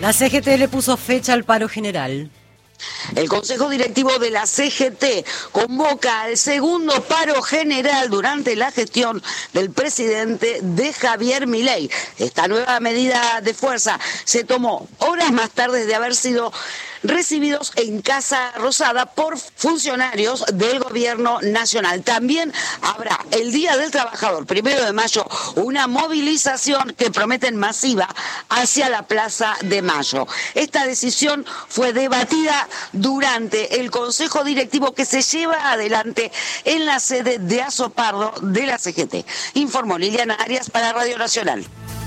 La CGT le puso fecha al paro general. El Consejo Directivo de la CGT convoca al segundo paro general durante la gestión del presidente de Javier Milei. Esta nueva medida de fuerza se tomó horas más tarde de haber sido recibidos en Casa Rosada por funcionarios del gobierno nacional. También habrá el Día del Trabajador, 1 de mayo, una movilización que prometen masiva hacia la Plaza de Mayo. Esta decisión fue debatida durante el Consejo Directivo que se lleva adelante en la sede de Azopardo de la CGT. Informó Liliana Arias para Radio Nacional.